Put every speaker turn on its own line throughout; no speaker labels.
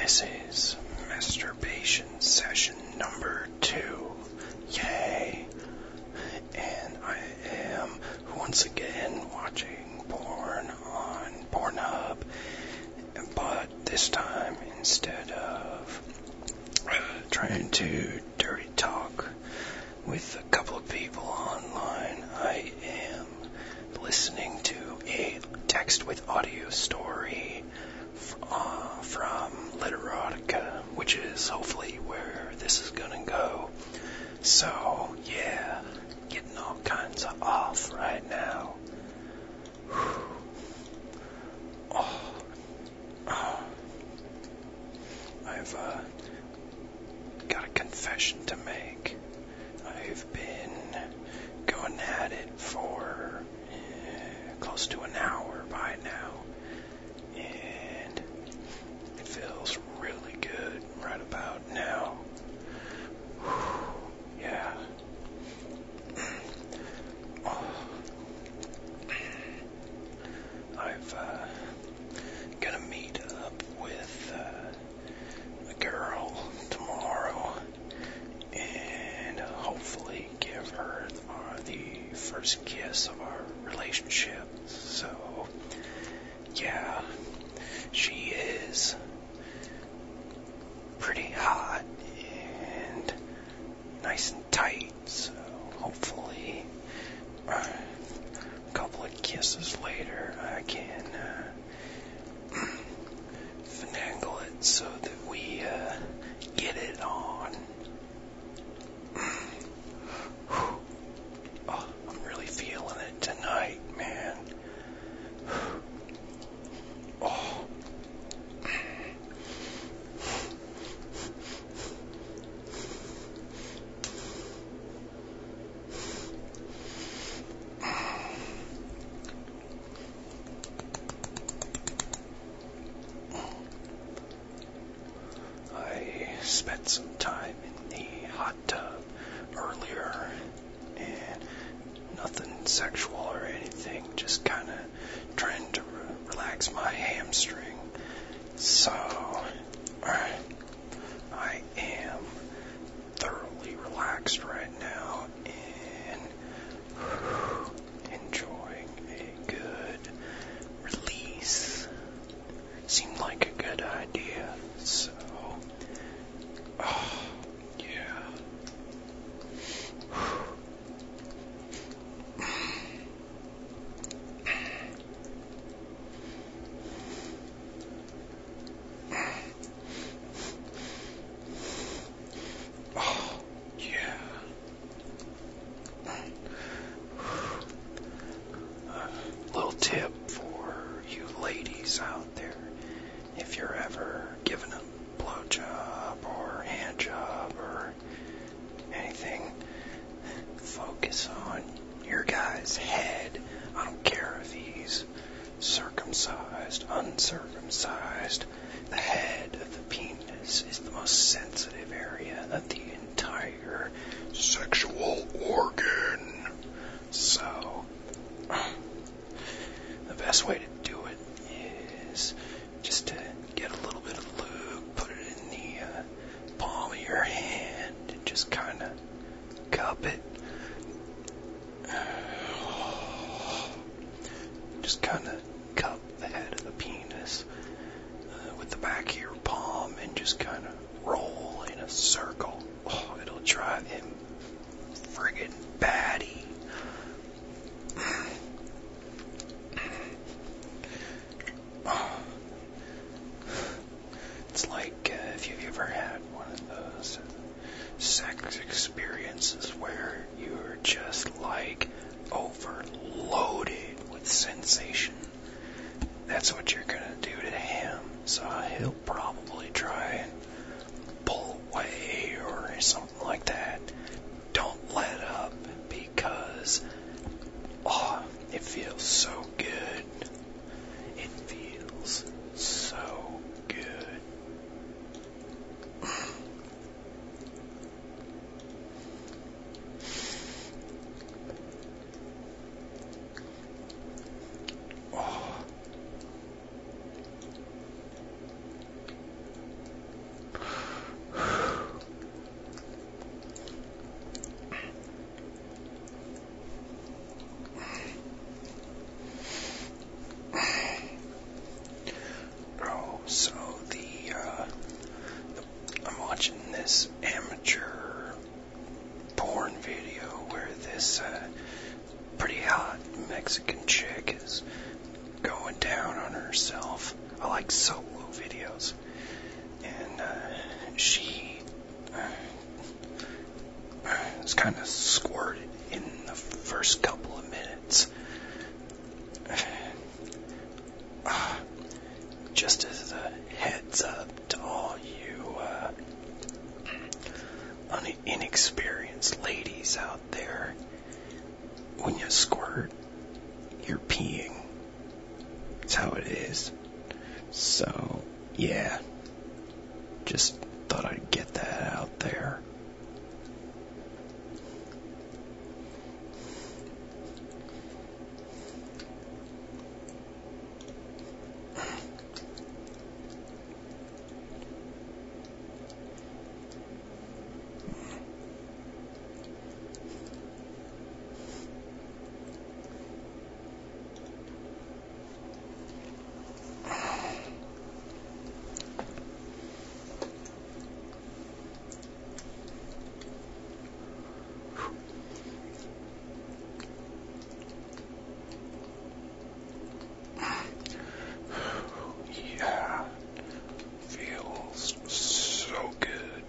This is masturbation session number 2. Yay! And I am once again watching porn on Pornhub, but this time instead of trying to dirty talk with a couple of people online, I am listening to a text with audio story from Literotica, which is hopefully where this is gonna go. So, yeah, getting all kinds of off right now. I've got a confession to make. I've been going at it for close to an hour by now, and it feels really good right about now. Yeah. I've gonna meet up with a girl tomorrow and hopefully give her the first kiss of our relationship. So, yeah, she is pretty hot and nice and tight, so hopefully a couple of kisses later I can finagle it so that we get it on. Oh, I'm really feeling it tonight, man. Oh. I spent some time in the hot tub earlier, and nothing sexual or anything, just kind of trying to relax my hamstring. So, I am thoroughly relaxed right now and enjoying a good release. Seemed like a good idea, so, yeah. Little tip for you ladies out there: if you're ever giving a blowjob or hand job or anything, focus on your guy's head. I don't care if he's circumcised, uncircumcised. The head of the penis is the most sensitive area of the entire sexual organ. So, the best way to do it is just to get a little bit of lube, put it in the palm of your hand, and just kind of cup it. Just kind of cup the head of the penis with the back of your palm and just kind of roll in a circle. Oh, it'll drive him friggin' batty. I like solo videos. And she was kind of squirted in the first couple of minutes. Just as a heads up to all you inexperienced ladies out there, when you squirt, you're peeing. That's how it is. So, yeah. Just thought I'd get that out there. Yeah, feels so good.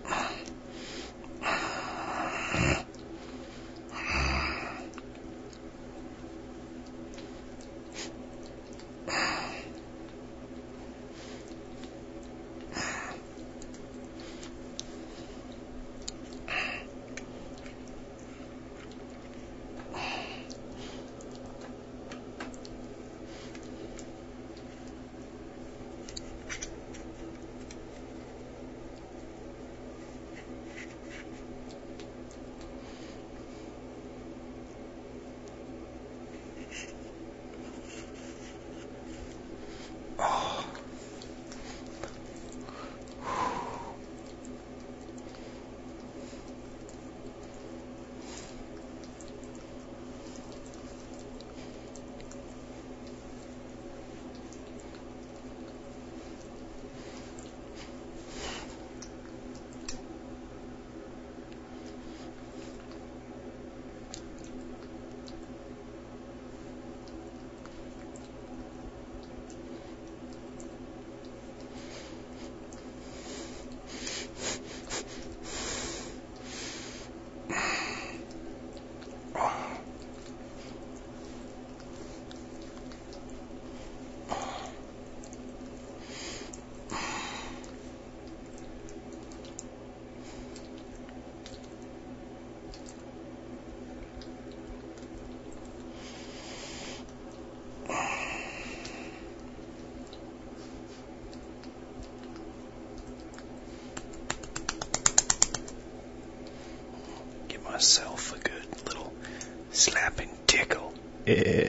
Give myself a good little slapping tickle. Man.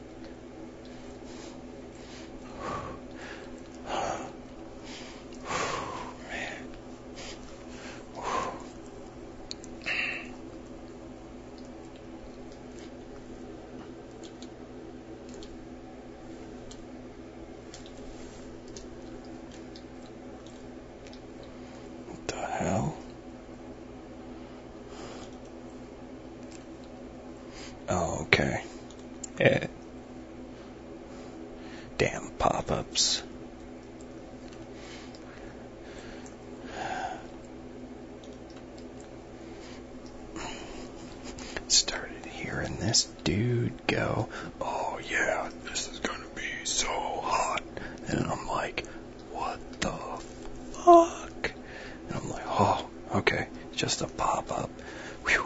What the hell? Oh, okay. Yeah. Damn pop-ups. Started hearing this dude go, "Oh yeah, this is gonna be so hot." And I'm like, what the fuck? And I'm like, oh, okay, just a pop-up. Whew.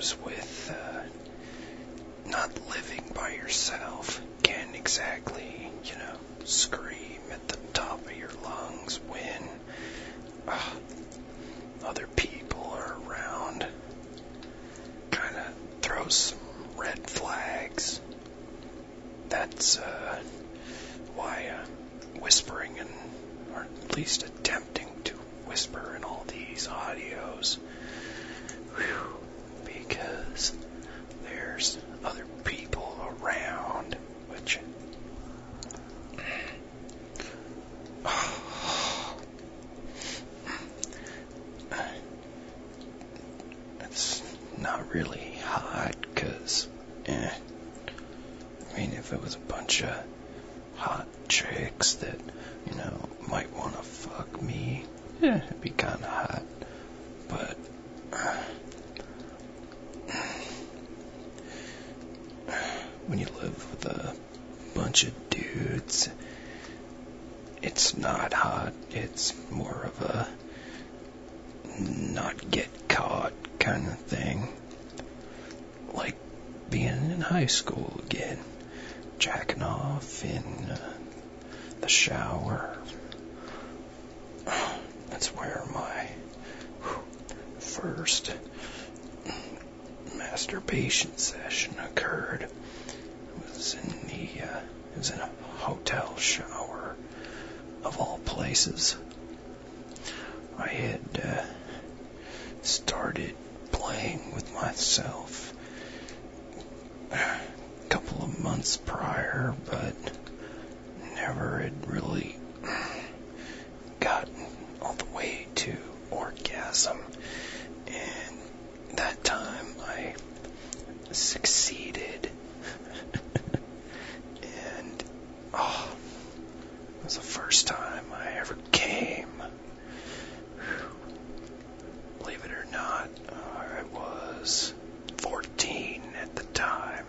goes with not living by yourself. Can't exactly, scream at the top of your lungs when other people are around. Kind of throws some red flags. That's why whispering, or at least attempting to whisper in all these audios. Because there's other people around, which it's not really hot, because if it was a bunch of hot chicks that, might want to fuck me, it'd be kind of hot. But when you live with a bunch of dudes, it's not hot. It's more of a not get caught kind of thing. Like being in high school again, jacking off in the shower. That's where my first masturbation session occurred. It was in a hotel shower, of all places. I had started playing with myself a couple of months prior, but never had really gotten all the way to orgasm. And that time I succeeded. And it was the first time I ever came. Believe it or not, I was 14 at the time.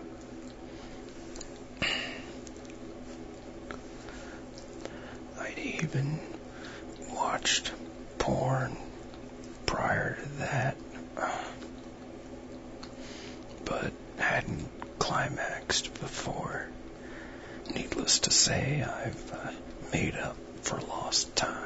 I'd even watched porn prior to that, but hadn't climaxed before. Needless to say, I've made up for lost time.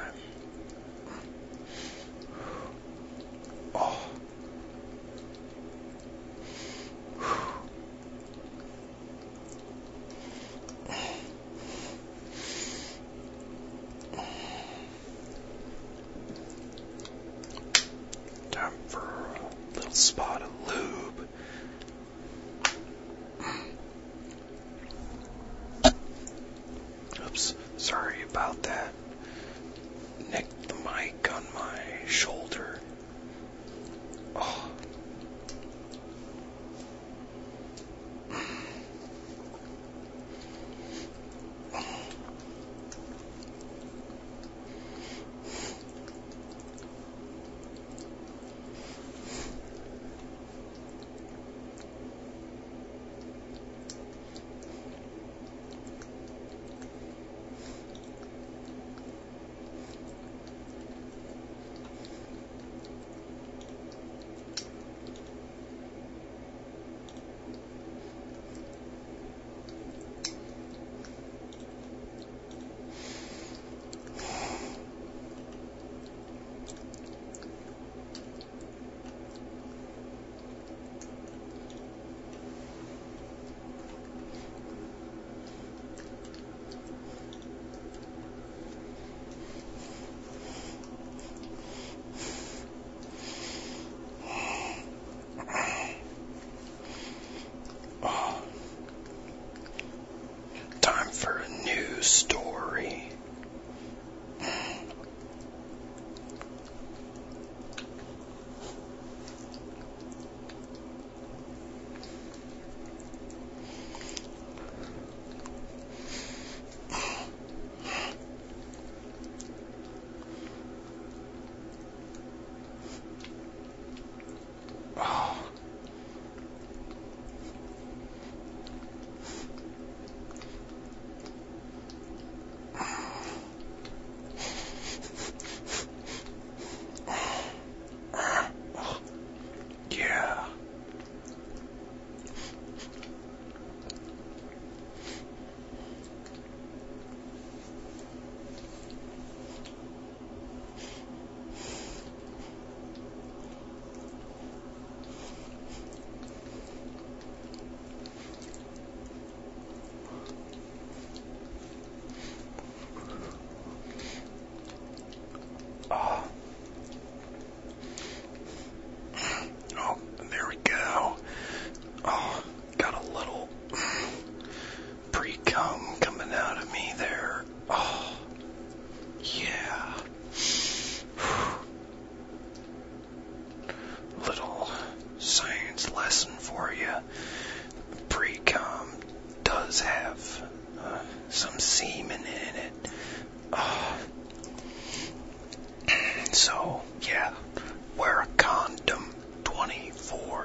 Time for a little spot of lube. Oops, sorry about that. Nicked the mic on my shoulder.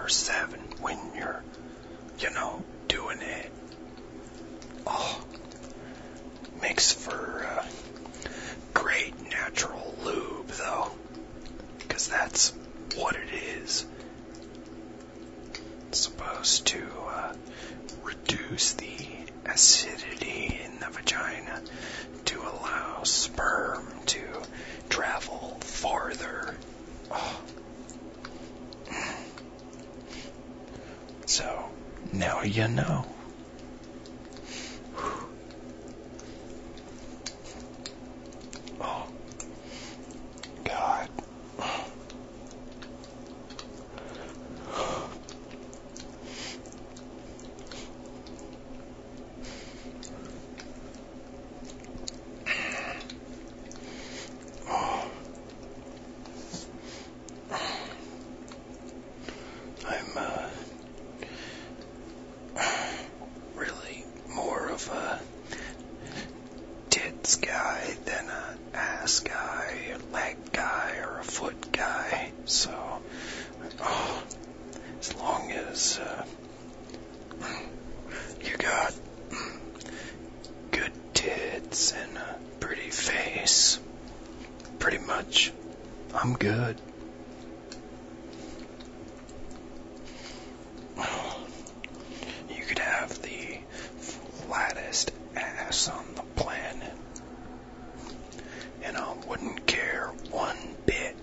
24/7 when you're, doing it. Oh, makes for great natural lube, though, because that's what it is. It's supposed to reduce the acidity in the vagina to allow sperm to travel farther. Oh. So, now you know. Oh, God. I'm really more of a tits guy than a ass guy, a leg guy, or a foot guy. So, as long as you got good tits and a pretty face, pretty much, I'm good. You could have the flattest ass on the planet, and I wouldn't care one bit.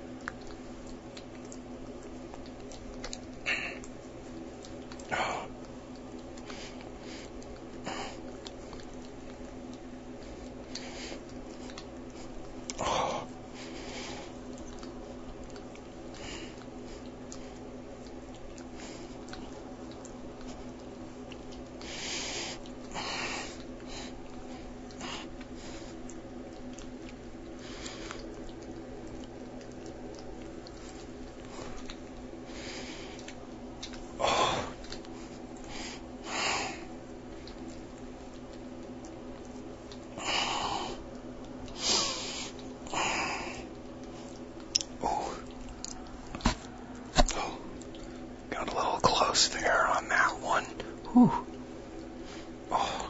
Got a little close there on that one. Whew. Oh.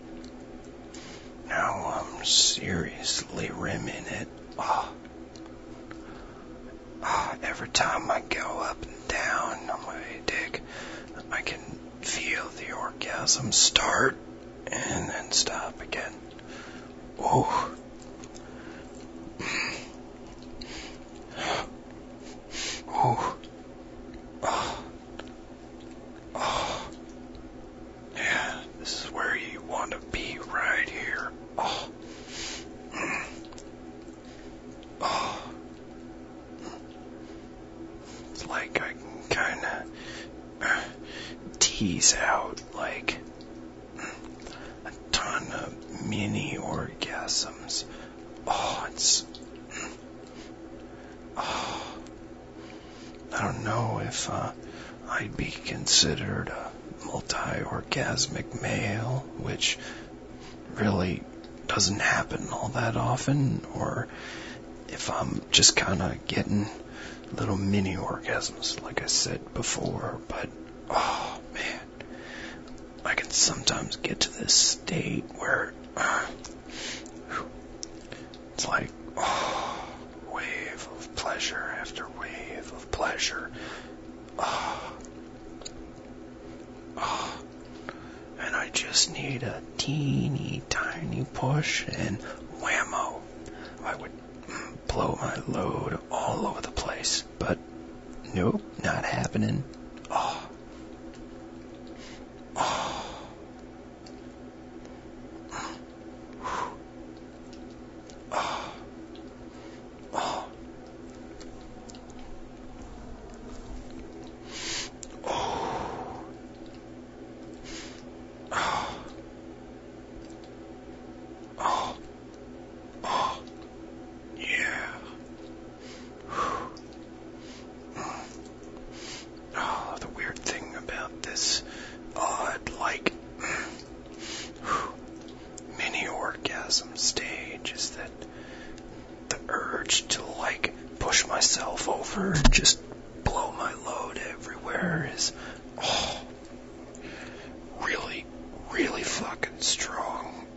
Now I'm seriously rimming it. Oh. Every time I go up and down on my dick, I can feel the orgasm start and then stop again. Oh. Oh. Oh. Oh. Yeah, this is where you want to be, right here. Oh. Oh. It's like I can kind of tease out like a ton of mini orgasms. Oh, it's... Oh. I don't know if I'd be considered a multi-orgasmic male, which really doesn't happen all that often, or if I'm just kind of getting little mini orgasms, like I said before. But, oh man, I can sometimes get to this state where it's like, wave of pleasure after wave of pleasure. And I just need a teeny tiny push and whammo, I would blow my load all over the place. But nope, not happening. Oh. Oh. Oh. Oh. Yeah. was really, really fucking strong.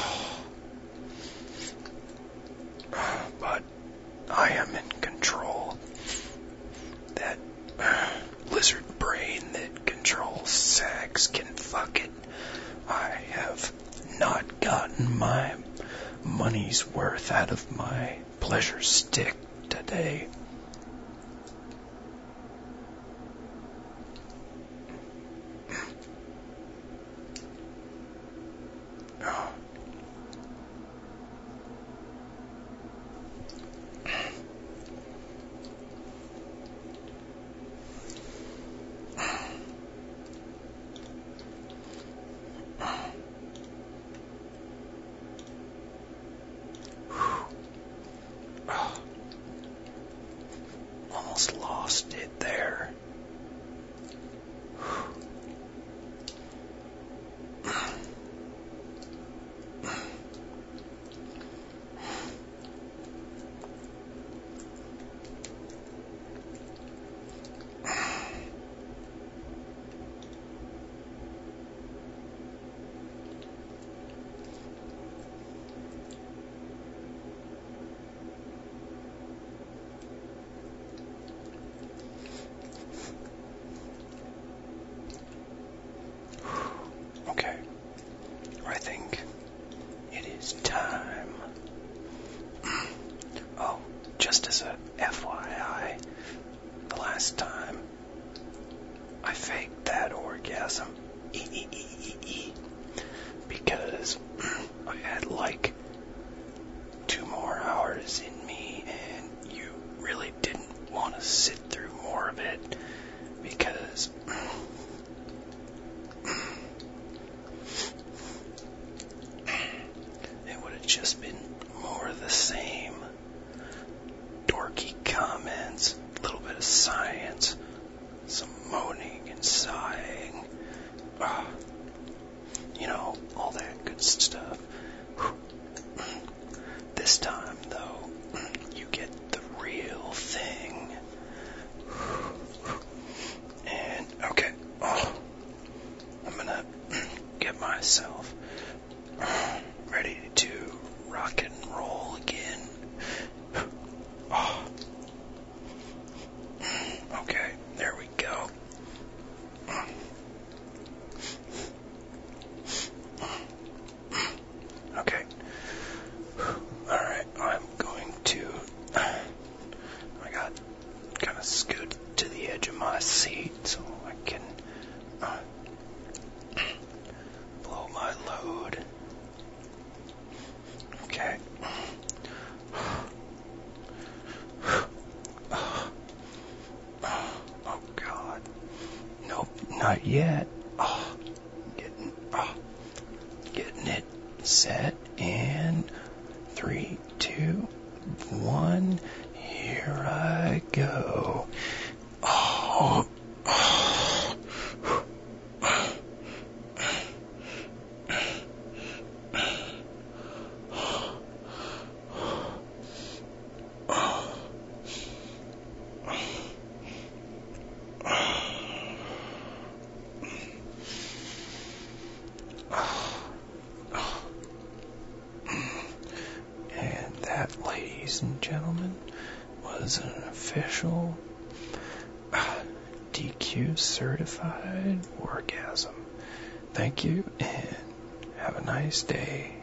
But I am in control. That lizard brain that controls sex can fuck it. I have not gotten my money's worth out of my pleasure stick today. Almost lost it there. Okay, I think it is time. Oh, just as a FYI, the last time I faked that orgasm, because I had like 2 more hours in me, and you really didn't want to sit through more of it, because it would have just been more of the same. Dorky comments, a little bit of science, some moaning and sighing, all that good stuff. This time, though, you get the real thing. And, okay, I'm gonna get myself ready to rock and roll again. Okay, there we go. Okay. Alright, I'm going to... I got kind of scooted to the edge of my seat so I can blow my load. Okay. Oh God. Nope, not yet. Getting it set, and 3, 2, 1, here I go. And that, ladies and gentlemen, was an official DQ certified orgasm. Thank you, and have a nice day.